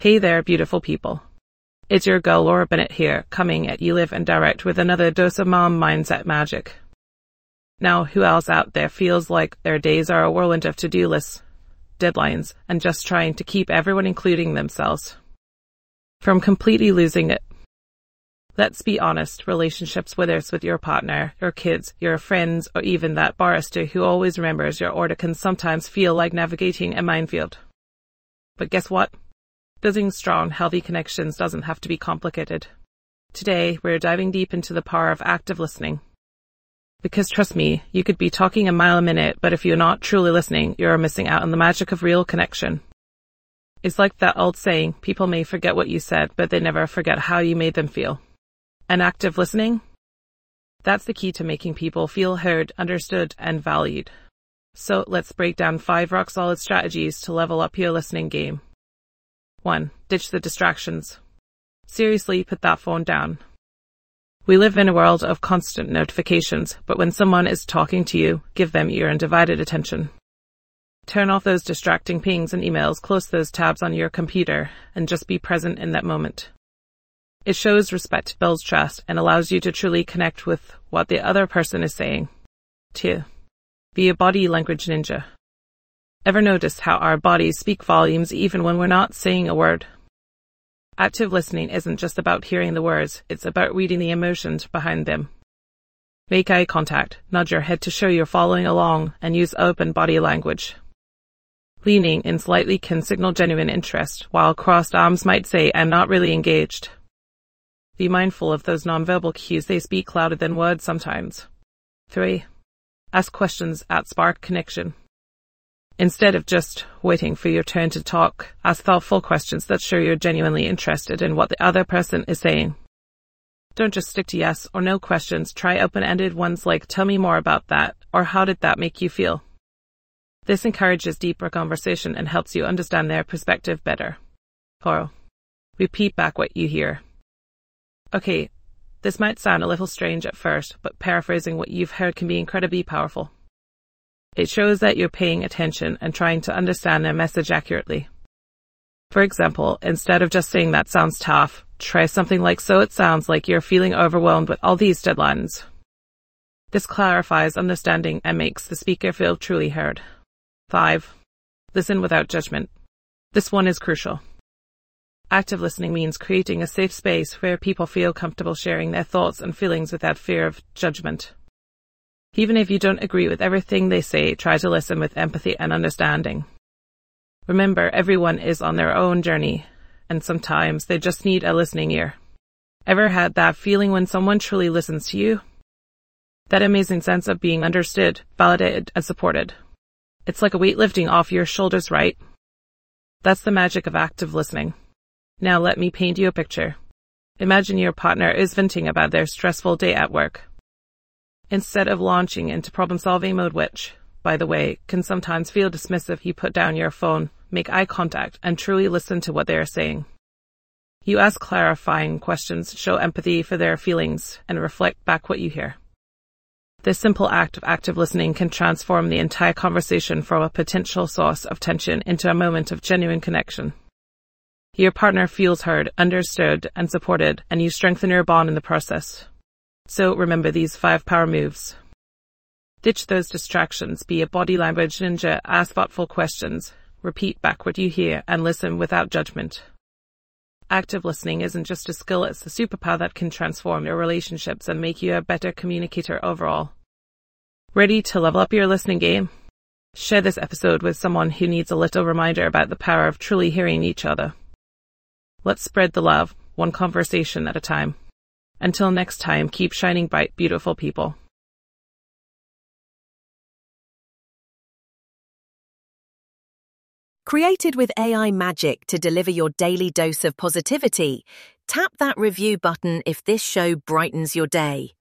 Hey there, beautiful people. It's your girl Laura Bennett here, coming at you live and direct with another dose of mom mindset magic. Now, who else out there feels like their days are a whirlwind of to-do lists, deadlines, and just trying to keep everyone including themselves from completely losing it? Let's be honest, relationships, whether it's with your partner, your kids, your friends, or even that barista who always remembers your order, can sometimes feel like navigating a minefield. But guess what? Building strong, healthy connections doesn't have to be complicated. Today, we're diving deep into the power of active listening. Because trust me, you could be talking a mile a minute, but if you're not truly listening, you're missing out on the magic of real connection. It's like that old saying, people may forget what you said, but they never forget how you made them feel. And active listening? That's the key to making people feel heard, understood, and valued. So let's break down 5 rock-solid strategies to level up your listening game. 1. Ditch the distractions. Seriously, put that phone down. We live in a world of constant notifications, but when someone is talking to you, give them your undivided attention. Turn off those distracting pings and emails, close those tabs on your computer, and just be present in that moment. It shows respect, builds trust, and allows you to truly connect with what the other person is saying. 2. Be a body language ninja. Ever notice how our bodies speak volumes even when we're not saying a word? Active listening isn't just about hearing the words, it's about reading the emotions behind them. Make eye contact, nod your head to show you're following along, and use open body language. Leaning in slightly can signal genuine interest, while crossed arms might say, "I'm not really engaged." Be mindful of those nonverbal cues, they speak louder than words sometimes. 3. Ask questions that spark connection. Instead of just waiting for your turn to talk, ask thoughtful questions that show you're genuinely interested in what the other person is saying. Don't just stick to yes or no questions, try open-ended ones like, "Tell me more about that," or "How did that make you feel?" This encourages deeper conversation and helps you understand their perspective better. 4. Repeat back what you hear. Okay, this might sound a little strange at first, but paraphrasing what you've heard can be incredibly powerful. It shows that you're paying attention and trying to understand their message accurately. For example, instead of just saying "that sounds tough," try something like, "So it sounds like you're feeling overwhelmed with all these deadlines." This clarifies understanding and makes the speaker feel truly heard. 5. Listen without judgment. This one is crucial. Active listening means creating a safe space where people feel comfortable sharing their thoughts and feelings without fear of judgment. Even if you don't agree with everything they say, try to listen with empathy and understanding. Remember, everyone is on their own journey, and sometimes they just need a listening ear. Ever had that feeling when someone truly listens to you? That amazing sense of being understood, validated, and supported. It's like a weight lifting off your shoulders, right? That's the magic of active listening. Now let me paint you a picture. Imagine your partner is venting about their stressful day at work. Instead of launching into problem-solving mode, which, by the way, can sometimes feel dismissive, you put down your phone, make eye contact, and truly listen to what they are saying. You ask clarifying questions, show empathy for their feelings, and reflect back what you hear. This simple act of active listening can transform the entire conversation from a potential source of tension into a moment of genuine connection. Your partner feels heard, understood, and supported, and you strengthen your bond in the process. So remember these 5 power moves. Ditch those distractions, be a body language ninja, ask thoughtful questions, repeat back what you hear, and listen without judgment. Active listening isn't just a skill, it's a superpower that can transform your relationships and make you a better communicator overall. Ready to level up your listening game? Share this episode with someone who needs a little reminder about the power of truly hearing each other. Let's spread the love, one conversation at a time. Until next time, keep shining bright, beautiful people. Created with AI magic to deliver your daily dose of positivity, tap that review button if this show brightens your day.